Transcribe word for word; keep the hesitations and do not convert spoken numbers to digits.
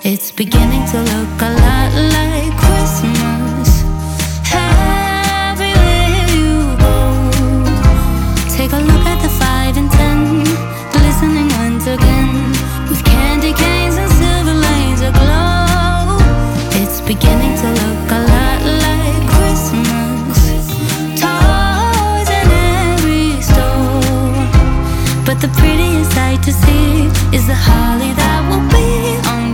It's beginning to look a lot like Christmas. Everywhere you go, take a look at the five and ten, glistening once again, with candy canes and silver lanes aglow. It's beginning to look a lot like Christmas. Toys in every store, but the prettiest sight to see is the holly that will be on